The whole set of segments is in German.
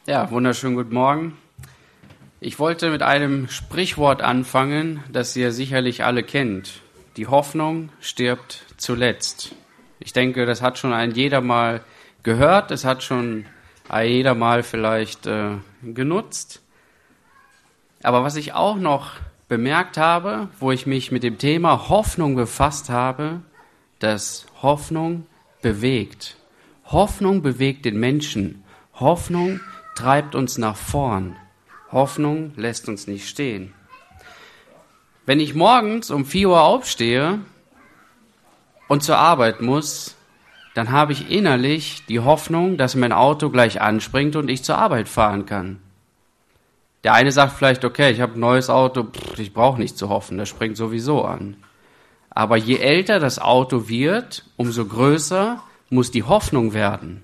Ja, wunderschönen guten Morgen. Ich wollte mit einem Sprichwort anfangen, das ihr sicherlich alle kennt. Die Hoffnung stirbt zuletzt. Ich denke, das hat schon jeder mal gehört, es hat schon jeder mal vielleicht genutzt. Aber was ich auch noch bemerkt habe, wo ich mich mit dem Thema Hoffnung befasst habe, dass Hoffnung bewegt. Hoffnung bewegt den Menschen. Hoffnung treibt uns nach vorn. Hoffnung lässt uns nicht stehen. Wenn ich morgens um 4 Uhr aufstehe und zur Arbeit muss, dann habe ich innerlich die Hoffnung, dass mein Auto gleich anspringt und ich zur Arbeit fahren kann. Der eine sagt vielleicht, okay, ich habe ein neues Auto, ich brauche nicht zu hoffen, das springt sowieso an. Aber je älter das Auto wird, umso größer muss die Hoffnung werden.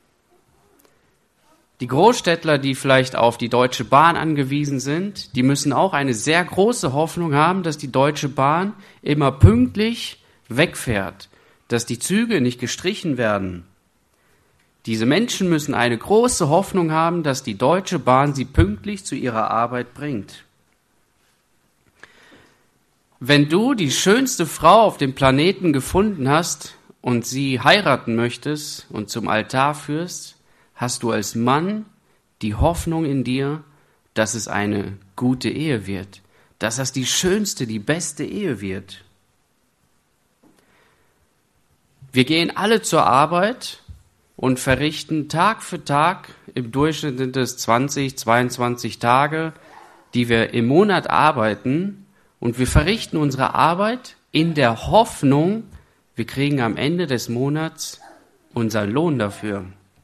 Die Großstädtler, die vielleicht auf die Deutsche Bahn angewiesen sind, die müssen auch eine sehr große Hoffnung haben, dass die Deutsche Bahn immer pünktlich wegfährt, dass die Züge nicht gestrichen werden. Diese Menschen müssen eine große Hoffnung haben, dass die Deutsche Bahn sie pünktlich zu ihrer Arbeit bringt. Wenn du die schönste Frau auf dem Planeten gefunden hast und sie heiraten möchtest und zum Altar führst, hast du als Mann die Hoffnung in dir, dass es eine gute Ehe wird, dass das die schönste, die beste Ehe wird. Wir gehen alle zur Arbeit und verrichten Tag für Tag, im Durchschnitt sind es 20, 22 Tage, die wir im Monat arbeiten, und wir verrichten unsere Arbeit in der Hoffnung, wir kriegen am Ende des Monats unseren Lohn dafür.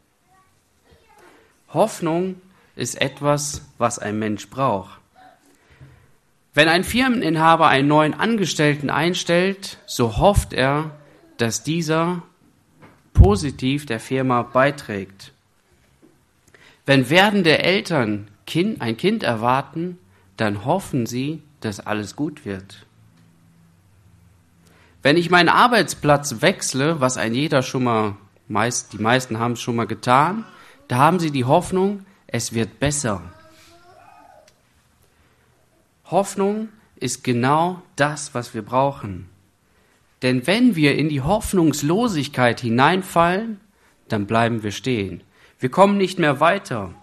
Hoffnung ist etwas, was ein Mensch braucht. Wenn ein Firmeninhaber einen neuen Angestellten einstellt, so hofft er, dass dieser positiv der Firma beiträgt. Wenn werdende Eltern ein Kind erwarten, dann hoffen sie, dass alles gut wird. Wenn ich meinen Arbeitsplatz wechsle, was ein jeder schon mal, die meisten haben es schon mal getan, da haben sie die Hoffnung, es wird besser. Hoffnung ist genau das, was wir brauchen. Denn wenn wir in die Hoffnungslosigkeit hineinfallen, dann bleiben wir stehen. Wir kommen nicht mehr weiter.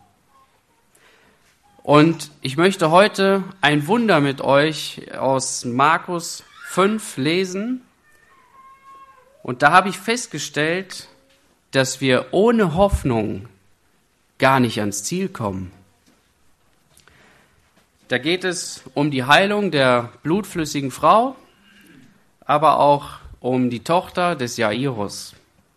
Und ich möchte heute ein Wunder mit euch aus Markus 5 lesen. Und da habe ich festgestellt, dass wir ohne Hoffnung gar nicht ans Ziel kommen. Da geht es um die Heilung der blutflüssigen Frau, aber auch um die Tochter des Jairus.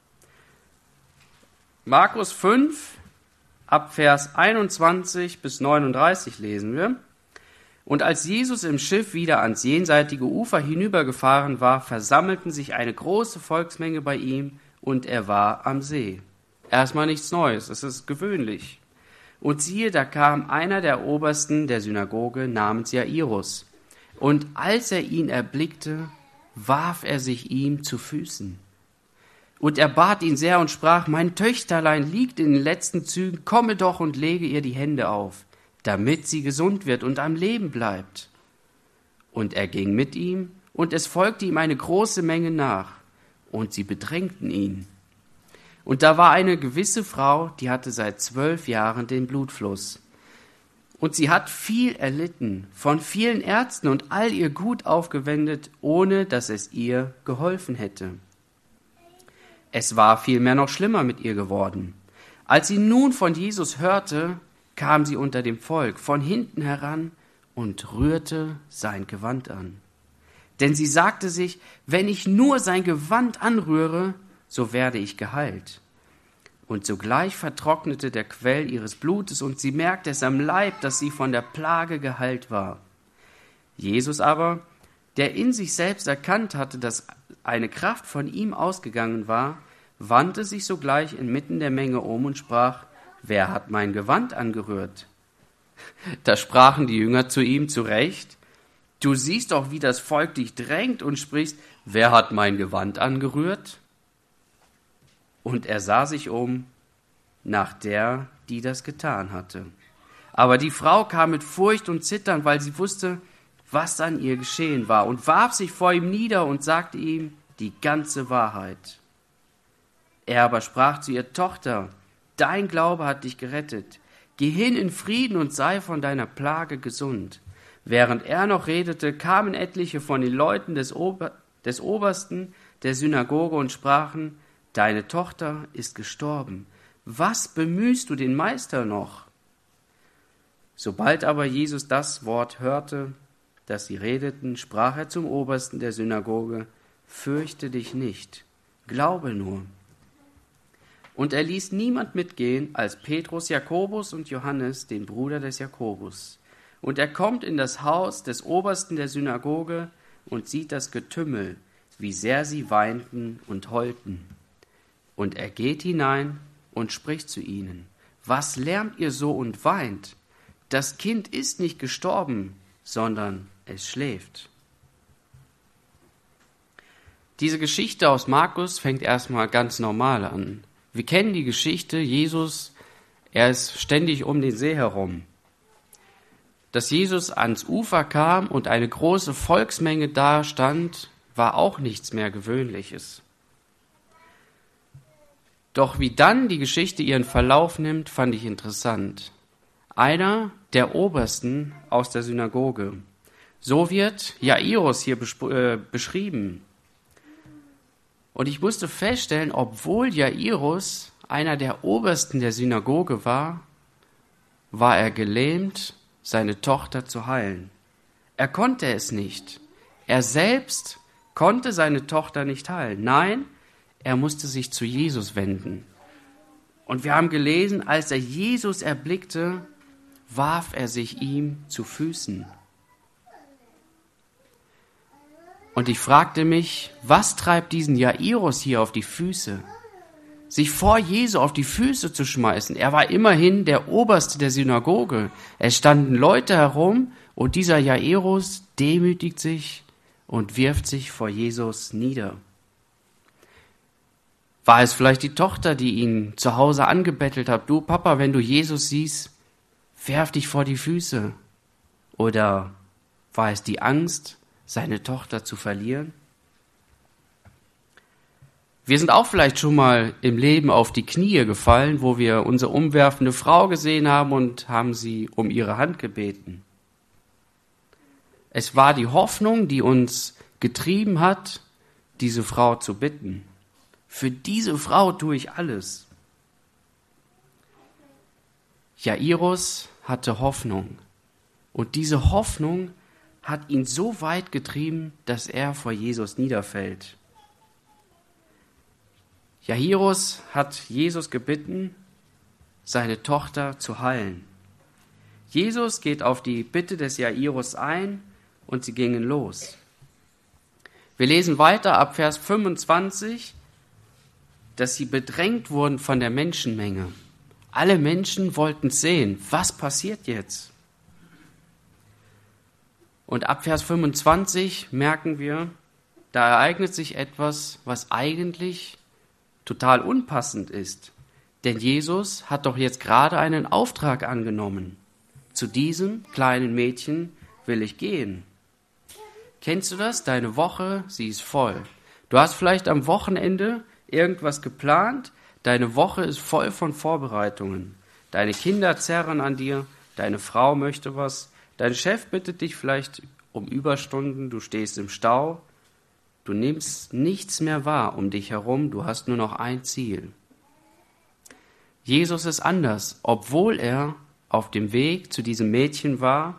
Markus 5, ab Vers 21 bis 39 lesen wir. Und als Jesus im Schiff wieder ans jenseitige Ufer hinübergefahren war, versammelten sich eine große Volksmenge bei ihm und er war am See. Erstmal nichts Neues, es ist gewöhnlich. Und siehe, da kam einer der Obersten der Synagoge namens Jairus. Und als er ihn erblickte, warf er sich ihm zu Füßen. Und er bat ihn sehr und sprach, mein Töchterlein liegt in den letzten Zügen, komme doch und lege ihr die Hände auf, damit sie gesund wird und am Leben bleibt. Und er ging mit ihm, und es folgte ihm eine große Menge nach, und sie bedrängten ihn. Und da war eine gewisse Frau, die hatte seit 12 Jahren den Blutfluss. Und sie hat viel erlitten, von vielen Ärzten und all ihr Gut aufgewendet, ohne dass es ihr geholfen hätte. Es war vielmehr noch schlimmer mit ihr geworden. Als sie nun von Jesus hörte, kam sie unter dem Volk von hinten heran und rührte sein Gewand an. Denn sie sagte sich, wenn ich nur sein Gewand anrühre, so werde ich geheilt. Und sogleich vertrocknete der Quell ihres Blutes und sie merkte es am Leib, dass sie von der Plage geheilt war. Jesus aber, der in sich selbst erkannt hatte, dass eine Kraft von ihm ausgegangen war, wandte sich sogleich inmitten der Menge um und sprach, wer hat mein Gewand angerührt? Da sprachen die Jünger zu ihm zurecht, du siehst doch, wie das Volk dich drängt und sprichst, wer hat mein Gewand angerührt? Und er sah sich um nach der, die das getan hatte. Aber die Frau kam mit Furcht und Zittern, weil sie wusste, was an ihr geschehen war, und warf sich vor ihm nieder und sagte ihm die ganze Wahrheit. Er aber sprach zu ihr: Tochter, dein Glaube hat dich gerettet. Geh hin in Frieden und sei von deiner Plage gesund. Während er noch redete, kamen etliche von den Leuten des Obersten der Synagoge und sprachen: Deine Tochter ist gestorben. Was bemühst du den Meister noch? Sobald aber Jesus das Wort hörte, das sie redeten, sprach er zum Obersten der Synagoge: Fürchte dich nicht, glaube nur. Und er ließ niemand mitgehen als Petrus, Jakobus und Johannes, den Bruder des Jakobus. Und er kommt in das Haus des Obersten der Synagoge und sieht das Getümmel, wie sehr sie weinten und heulten. Und er geht hinein und spricht zu ihnen: Was lärmt ihr so und weint? Das Kind ist nicht gestorben, sondern es schläft. Diese Geschichte aus Markus fängt erstmal ganz normal an. Wir kennen die Geschichte, Jesus, er ist ständig um den See herum. Dass Jesus ans Ufer kam und eine große Volksmenge da stand, war auch nichts mehr Gewöhnliches. Doch wie dann die Geschichte ihren Verlauf nimmt, fand ich interessant. Einer der Obersten aus der Synagoge. So wird Jairus hier beschrieben. Und ich musste feststellen, obwohl Jairus einer der Obersten der Synagoge war, war er gelähmt, seine Tochter zu heilen. Er konnte es nicht. Er selbst konnte seine Tochter nicht heilen. Nein, er musste sich zu Jesus wenden. Und wir haben gelesen, als er Jesus erblickte, warf er sich ihm zu Füßen. Und ich fragte mich, was treibt diesen Jairus hier auf die Füße? Sich vor Jesu auf die Füße zu schmeißen. Er war immerhin der Oberste der Synagoge. Es standen Leute herum und dieser Jairus demütigt sich und wirft sich vor Jesus nieder. War es vielleicht die Tochter, die ihn zu Hause angebettelt hat? Du Papa, wenn du Jesus siehst, werf dich vor die Füße. Oder war es die Angst, seine Tochter zu verlieren? Wir sind auch vielleicht schon mal im Leben auf die Knie gefallen, wo wir unsere umwerfende Frau gesehen haben und haben sie um ihre Hand gebeten. Es war die Hoffnung, die uns getrieben hat, diese Frau zu bitten. Für diese Frau tue ich alles. Jairus hatte Hoffnung. Und diese Hoffnung hat ihn so weit getrieben, dass er vor Jesus niederfällt. Jairus hat Jesus gebeten, seine Tochter zu heilen. Jesus geht auf die Bitte des Jairus ein und sie gingen los. Wir lesen weiter ab Vers 25, dass sie bedrängt wurden von der Menschenmenge. Alle Menschen wollten sehen, was passiert jetzt? Und ab Vers 25 merken wir, da ereignet sich etwas, was eigentlich total unpassend ist. Denn Jesus hat doch jetzt gerade einen Auftrag angenommen. Zu diesem kleinen Mädchen will ich gehen. Kennst du das? Deine Woche, sie ist voll. Du hast vielleicht am Wochenende irgendwas geplant. Deine Woche ist voll von Vorbereitungen. Deine Kinder zerren an dir. Deine Frau möchte was. Dein Chef bittet dich vielleicht um Überstunden. Du stehst im Stau. Du nimmst nichts mehr wahr um dich herum. Du hast nur noch ein Ziel. Jesus ist anders, obwohl er auf dem Weg zu diesem Mädchen war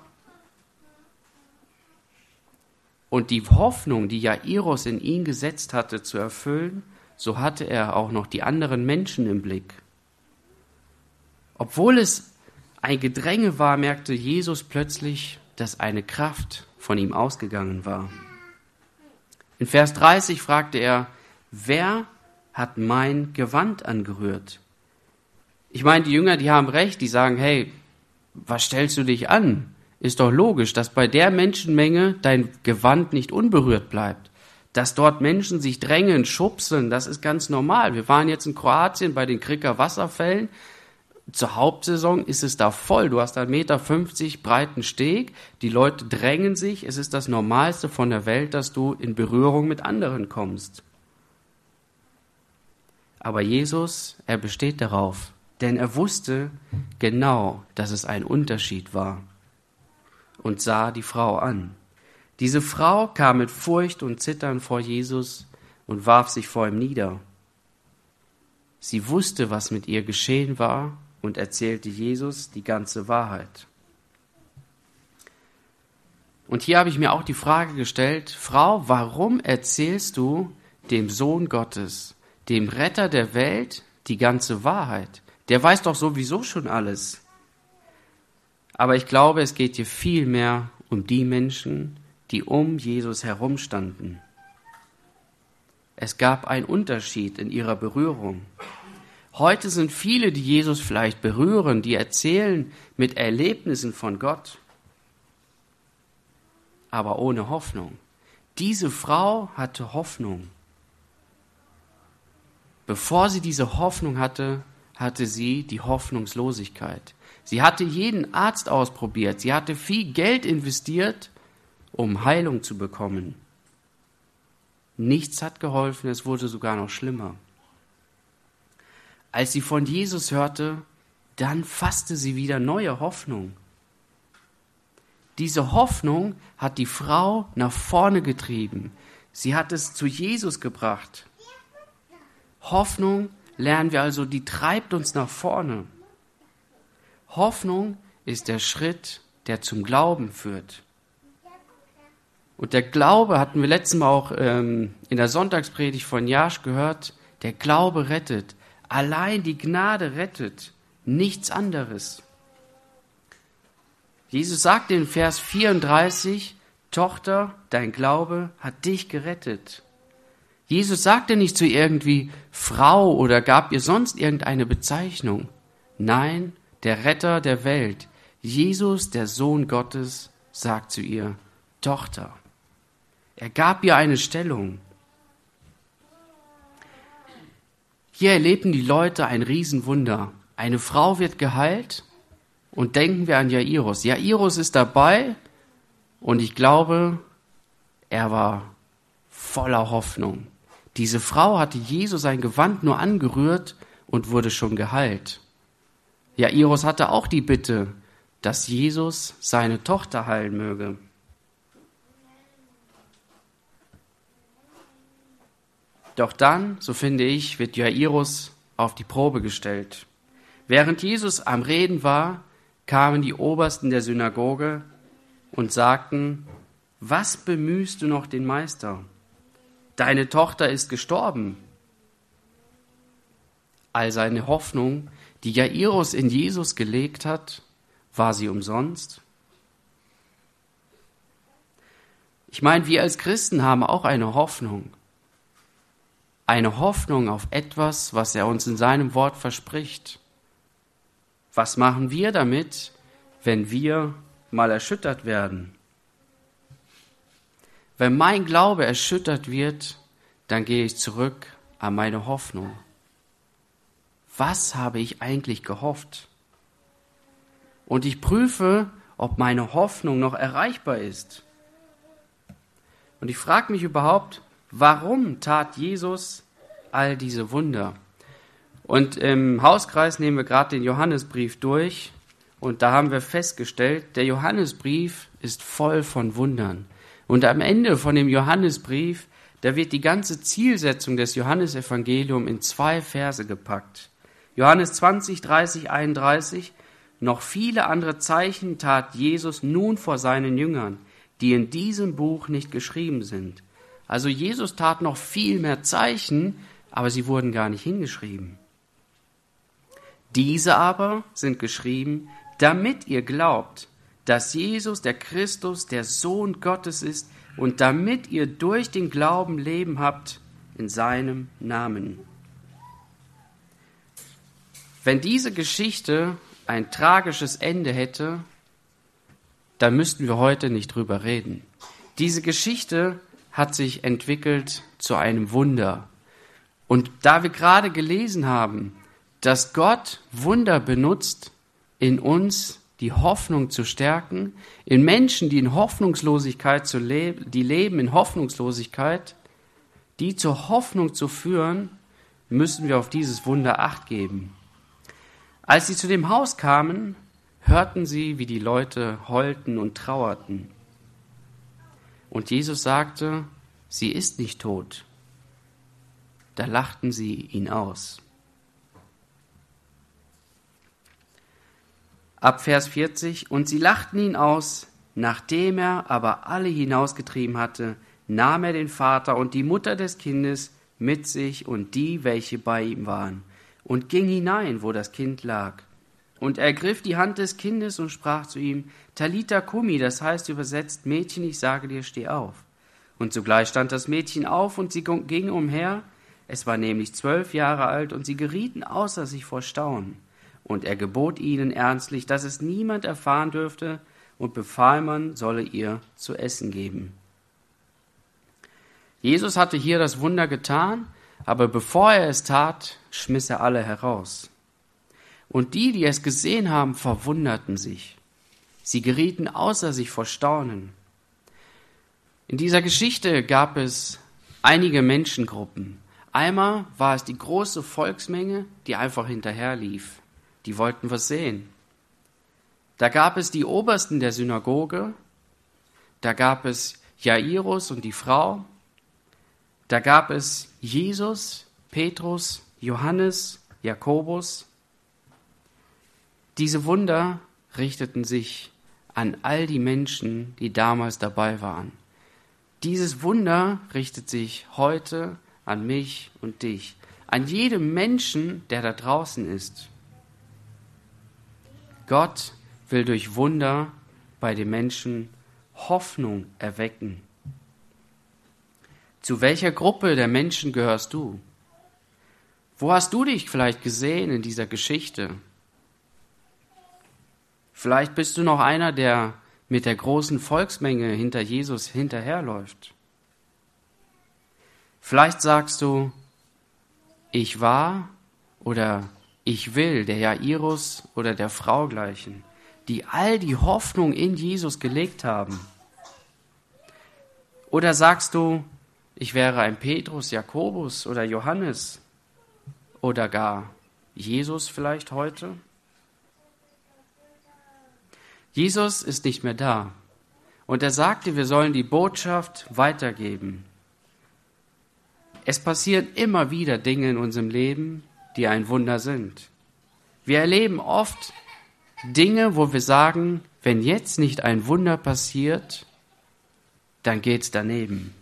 und die Hoffnung, die Jairus in ihn gesetzt hatte, zu erfüllen, so hatte er auch noch die anderen Menschen im Blick. Obwohl es ein Gedränge war, merkte Jesus plötzlich, dass eine Kraft von ihm ausgegangen war. In Vers 30 fragte er, wer hat mein Gewand angerührt? Ich meine, die Jünger, die haben recht, die sagen, hey, was stellst du dich an? Ist doch logisch, dass bei der Menschenmenge dein Gewand nicht unberührt bleibt. Dass dort Menschen sich drängen, schubseln, das ist ganz normal. Wir waren jetzt in Kroatien bei den Kricker Wasserfällen. zur Hauptsaison ist es da voll. Du hast 1,50 Meter breiten Steg, die Leute drängen sich. Es ist das Normalste von der Welt, dass du in Berührung mit anderen kommst. Aber Jesus, er besteht darauf, denn er wusste genau, dass es ein Unterschied war und sah die Frau an. Diese Frau kam mit Furcht und Zittern vor Jesus und warf sich vor ihm nieder. Sie wusste, was mit ihr geschehen war und erzählte Jesus die ganze Wahrheit. Und hier habe ich mir auch die Frage gestellt, Frau, warum erzählst du dem Sohn Gottes, dem Retter der Welt, die ganze Wahrheit? Der weiß doch sowieso schon alles. Aber ich glaube, es geht hier viel mehr um die Menschen, die um Jesus herumstanden. Es gab einen Unterschied in ihrer Berührung. Heute sind viele, die Jesus vielleicht berühren, die erzählen mit Erlebnissen von Gott, aber ohne Hoffnung. Diese Frau hatte Hoffnung. Bevor sie diese Hoffnung hatte, hatte sie die Hoffnungslosigkeit. Sie hatte jeden Arzt ausprobiert, sie hatte viel Geld investiert, um Heilung zu bekommen. Nichts hat geholfen, es wurde sogar noch schlimmer. Als sie von Jesus hörte, dann fasste sie wieder neue Hoffnung. Diese Hoffnung hat die Frau nach vorne getrieben. Sie hat es zu Jesus gebracht. Hoffnung, lernen wir also, die treibt uns nach vorne. Hoffnung ist der Schritt, der zum Glauben führt. Und der Glaube, hatten wir letztes Mal auch in der Sonntagspredigt von Jasch gehört, der Glaube rettet. Allein die Gnade rettet, nichts anderes. Jesus sagt in Vers 34, Tochter, dein Glaube hat dich gerettet. Jesus sagte nicht zu irgendwie Frau oder gab ihr sonst irgendeine Bezeichnung. Nein, der Retter der Welt, Jesus, der Sohn Gottes, sagt zu ihr, Tochter. Er gab ihr eine Stellung. Hier erleben die Leute ein Riesenwunder. Eine Frau wird geheilt und denken wir an Jairus. Jairus ist dabei und ich glaube, er war voller Hoffnung. Diese Frau hatte Jesus sein Gewand nur angerührt und wurde schon geheilt. Jairus hatte auch die Bitte, dass Jesus seine Tochter heilen möge. Doch dann, so finde ich, wird Jairus auf die Probe gestellt. Während Jesus am Reden war, kamen die Obersten der Synagoge und sagten, was bemühst du noch den Meister? Deine Tochter ist gestorben. All seine Hoffnung, die Jairus in Jesus gelegt hat, war sie umsonst? Ich meine, wir als Christen haben auch eine Hoffnung. Eine Hoffnung auf etwas, was er uns in seinem Wort verspricht. Was machen wir damit, wenn wir mal erschüttert werden? Wenn mein Glaube erschüttert wird, dann gehe ich zurück an meine Hoffnung. Was habe ich eigentlich gehofft? Und ich prüfe, ob meine Hoffnung noch erreichbar ist. Und ich frage mich überhaupt, warum tat Jesus all diese Wunder? Und im Hauskreis nehmen wir gerade den Johannesbrief durch und da haben wir festgestellt, der Johannesbrief ist voll von Wundern. Und am Ende von dem Johannesbrief, da wird die ganze Zielsetzung des Johannesevangeliums in 2 Verse gepackt. Johannes 20, 30, 31, noch viele andere Zeichen tat Jesus nun vor seinen Jüngern, die in diesem Buch nicht geschrieben sind. Also Jesus tat noch viel mehr Zeichen, aber sie wurden gar nicht hingeschrieben. Diese aber sind geschrieben, damit ihr glaubt, dass Jesus der Christus, der Sohn Gottes ist und damit ihr durch den Glauben Leben habt in seinem Namen. Wenn diese Geschichte ein tragisches Ende hätte, dann müssten wir heute nicht drüber reden. Diese Geschichte hat sich entwickelt zu einem Wunder. Und da wir gerade gelesen haben, dass Gott Wunder benutzt, in uns die Hoffnung zu stärken, in Menschen, die in Hoffnungslosigkeit die leben in Hoffnungslosigkeit, die zur Hoffnung zu führen, müssen wir auf dieses Wunder Acht geben. Als sie zu dem Haus kamen, hörten sie, wie die Leute heulten und trauerten. Und Jesus sagte, sie ist nicht tot. Da lachten sie ihn aus. Ab Vers 40, und sie lachten ihn aus, nachdem er aber alle hinausgetrieben hatte, nahm er den Vater und die Mutter des Kindes mit sich und die, welche bei ihm waren, und ging hinein, wo das Kind lag. Und er ergriff die Hand des Kindes und sprach zu ihm, Talita Kumi, das heißt übersetzt, Mädchen, ich sage dir, steh auf. Und sogleich stand das Mädchen auf und sie ging umher, es war nämlich 12 Jahre alt, und sie gerieten außer sich vor Staunen. Und er gebot ihnen ernstlich, dass es niemand erfahren dürfte, und befahl, man solle ihr zu essen geben. Jesus hatte hier das Wunder getan, aber bevor er es tat, schmiss er alle heraus. Und die es gesehen haben, verwunderten sich. Sie gerieten außer sich vor Staunen. In dieser Geschichte gab es einige Menschengruppen. Einmal war es die große Volksmenge, die einfach hinterherlief. Die wollten was sehen. Da gab es die Obersten der Synagoge, da gab es Jairus und die Frau, da gab es Jesus, Petrus, Johannes, Jakobus. Diese Wunder richteten sich an all die Menschen, die damals dabei waren. Dieses Wunder richtet sich heute an mich und dich, an jedem Menschen, der da draußen ist. Gott will durch Wunder bei den Menschen Hoffnung erwecken. Zu welcher Gruppe der Menschen gehörst du? Wo hast du dich vielleicht gesehen in dieser Geschichte? Vielleicht bist du noch einer, der mit der großen Volksmenge hinter Jesus hinterherläuft. Vielleicht sagst du, ich war oder ich will der Jairus oder der Frau gleichen, die all die Hoffnung in Jesus gelegt haben. Oder sagst du, ich wäre ein Petrus, Jakobus oder Johannes oder gar Jesus vielleicht heute? Jesus ist nicht mehr da und er sagte, wir sollen die Botschaft weitergeben. Es passieren immer wieder Dinge in unserem Leben, die ein Wunder sind. Wir erleben oft Dinge, wo wir sagen, wenn jetzt nicht ein Wunder passiert, dann geht's daneben.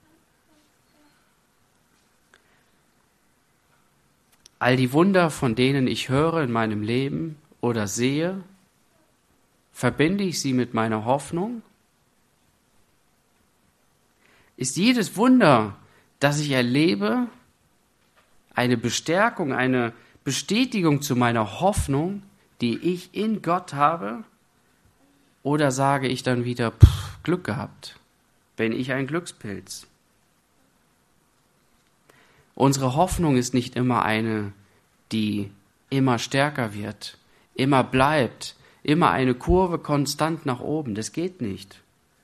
All die Wunder, von denen ich höre in meinem Leben oder sehe, verbinde ich sie mit meiner Hoffnung? Ist jedes Wunder, das ich erlebe, eine Bestärkung, eine Bestätigung zu meiner Hoffnung, die ich in Gott habe? Oder sage ich dann wieder, Glück gehabt, bin ich ein Glückspilz? Unsere Hoffnung ist nicht immer eine, die immer stärker wird, immer bleibt, immer eine Kurve konstant nach oben. Das geht nicht.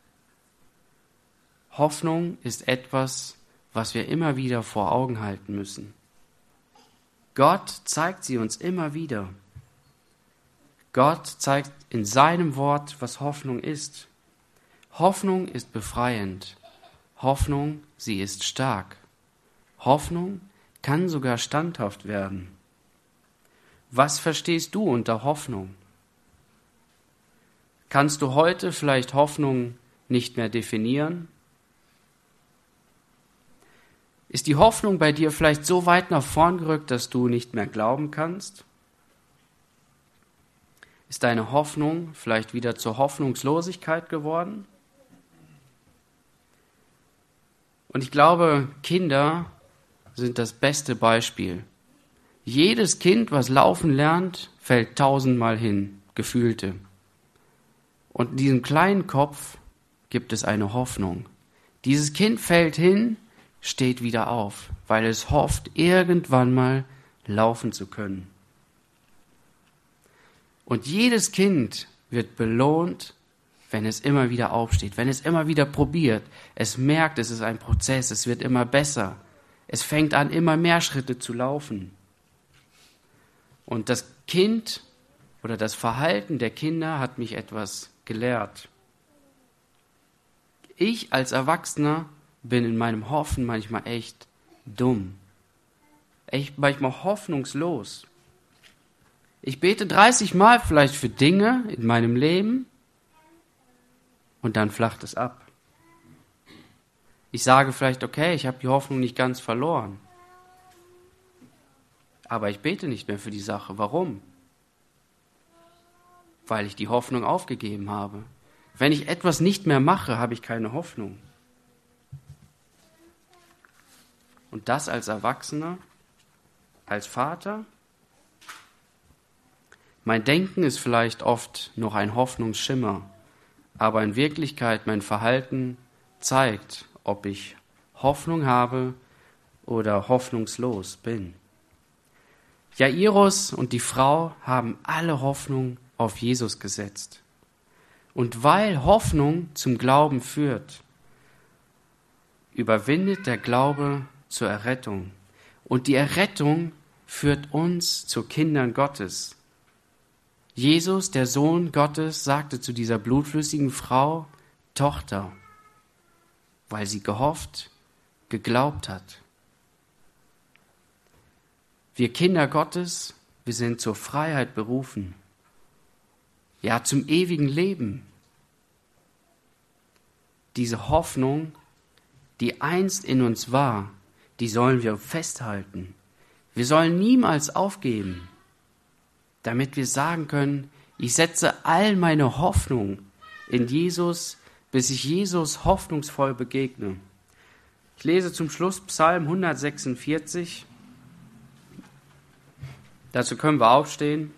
Hoffnung ist etwas, was wir immer wieder vor Augen halten müssen. Gott zeigt sie uns immer wieder. Gott zeigt in seinem Wort, was Hoffnung ist. Hoffnung ist befreiend. Hoffnung, sie ist stark. Hoffnung kann sogar standhaft werden. Was verstehst du unter Hoffnung? Kannst du heute vielleicht Hoffnung nicht mehr definieren? Ist die Hoffnung bei dir vielleicht so weit nach vorn gerückt, dass du nicht mehr glauben kannst? Ist deine Hoffnung vielleicht wieder zur Hoffnungslosigkeit geworden? Und ich glaube, Kinder sind das beste Beispiel. Jedes Kind, was laufen lernt, fällt 1000-mal hin, gefühlte. Und in diesem kleinen Kopf gibt es eine Hoffnung. Dieses Kind fällt hin, steht wieder auf, weil es hofft, irgendwann mal laufen zu können. Und jedes Kind wird belohnt, wenn es immer wieder aufsteht, wenn es immer wieder probiert. Es merkt, es ist ein Prozess, es wird immer besser. Es fängt an, immer mehr Schritte zu laufen. Und das Kind oder das Verhalten der Kinder hat mich etwas gelehrt. Ich als Erwachsener bin in meinem Hoffen manchmal echt dumm. Echt manchmal hoffnungslos. Ich bete 30 Mal vielleicht für Dinge in meinem Leben und dann flacht es ab. Ich sage vielleicht, okay, ich habe die Hoffnung nicht ganz verloren. Aber ich bete nicht mehr für die Sache. Warum? Weil ich die Hoffnung aufgegeben habe. Wenn ich etwas nicht mehr mache, habe ich keine Hoffnung. Und das als Erwachsener, als Vater? Mein Denken ist vielleicht oft noch ein Hoffnungsschimmer, aber in Wirklichkeit mein Verhalten zeigt, ob ich Hoffnung habe oder hoffnungslos bin. Jairus und die Frau haben alle Hoffnung auf Jesus gesetzt. Und weil Hoffnung zum Glauben führt, überwindet der Glaube zur Errettung. Und die Errettung führt uns zu Kindern Gottes. Jesus, der Sohn Gottes, sagte zu dieser blutflüssigen Frau, Tochter, weil sie gehofft, geglaubt hat. Wir Kinder Gottes, wir sind zur Freiheit berufen. Ja, zum ewigen Leben. Diese Hoffnung, die einst in uns war, die sollen wir festhalten. Wir sollen niemals aufgeben, damit wir sagen können, ich setze all meine Hoffnung in Jesus, bis ich Jesus hoffnungsvoll begegne. Ich lese zum Schluss Psalm 146. Dazu können wir aufstehen.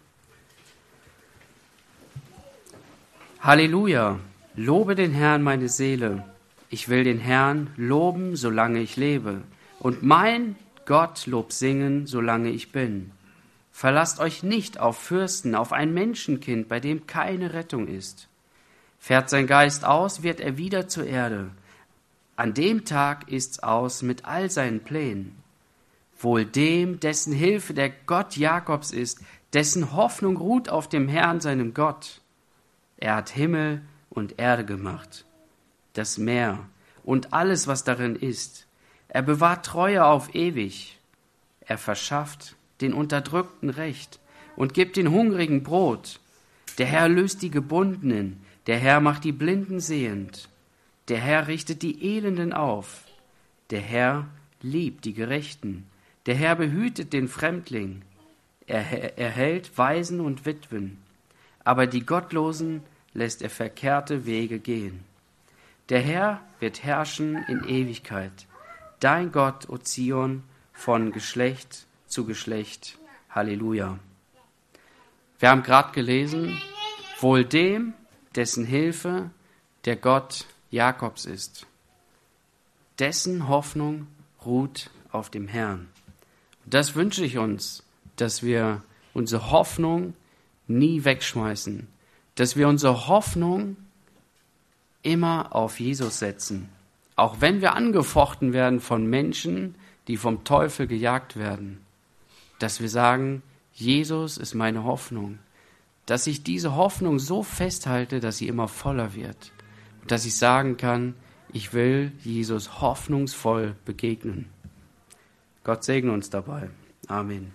Halleluja, lobe den Herrn meine Seele. Ich will den Herrn loben, solange ich lebe. Und mein Gott Lob singen, solange ich bin. Verlasst euch nicht auf Fürsten, auf ein Menschenkind, bei dem keine Rettung ist. Fährt sein Geist aus, wird er wieder zur Erde. An dem Tag ist's aus mit all seinen Plänen. Wohl dem, dessen Hilfe der Gott Jakobs ist, dessen Hoffnung ruht auf dem Herrn, seinem Gott. Er hat Himmel und Erde gemacht, das Meer und alles, was darin ist. Er bewahrt Treue auf ewig. Er verschafft den Unterdrückten Recht und gibt den Hungrigen Brot. Der Herr löst die Gebundenen, der Herr macht die Blinden sehend. Der Herr richtet die Elenden auf. Der Herr liebt die Gerechten. Der Herr behütet den Fremdling. Er hält Waisen und Witwen. Aber die Gottlosen lässt er verkehrte Wege gehen. Der Herr wird herrschen in Ewigkeit. Dein Gott, O Zion, von Geschlecht zu Geschlecht. Halleluja. Wir haben gerade gelesen, wohl dem, dessen Hilfe der Gott Jakobs ist. Dessen Hoffnung ruht auf dem Herrn. Und das wünsche ich uns, dass wir unsere Hoffnung nie wegschmeißen, dass wir unsere Hoffnung immer auf Jesus setzen, auch wenn wir angefochten werden von Menschen, die vom Teufel gejagt werden, dass wir sagen, Jesus ist meine Hoffnung, dass ich diese Hoffnung so festhalte, dass sie immer voller wird und dass ich sagen kann, ich will Jesus hoffnungsvoll begegnen. Gott segne uns dabei. Amen.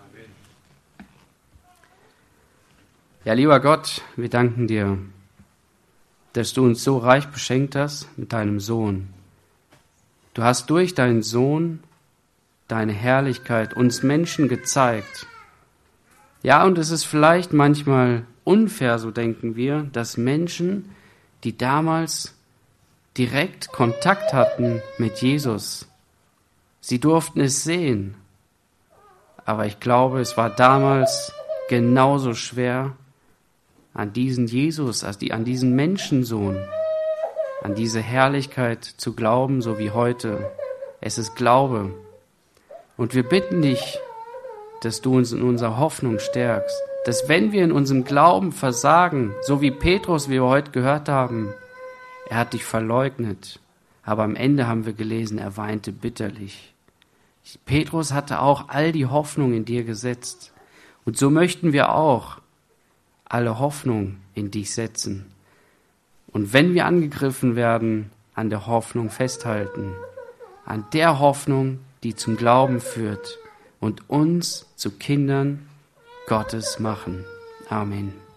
Ja, lieber Gott, wir danken dir, dass du uns so reich beschenkt hast mit deinem Sohn. Du hast durch deinen Sohn deine Herrlichkeit uns Menschen gezeigt. Ja, und es ist vielleicht manchmal unfair, so denken wir, dass Menschen, die damals direkt Kontakt hatten mit Jesus, sie durften es sehen. Aber ich glaube, es war damals genauso schwer, an diesen Jesus, an diesen Menschensohn, an diese Herrlichkeit zu glauben, so wie heute. Es ist Glaube. Und wir bitten dich, dass du uns in unserer Hoffnung stärkst, dass wenn wir in unserem Glauben versagen, so wie Petrus, wie wir heute gehört haben, er hat dich verleugnet, aber am Ende haben wir gelesen, er weinte bitterlich. Petrus hatte auch all die Hoffnung in dir gesetzt. Und so möchten wir auch alle Hoffnung in dich setzen. Und wenn wir angegriffen werden, an der Hoffnung festhalten. An der Hoffnung, die zum Glauben führt und uns zu Kindern Gottes machen. Amen.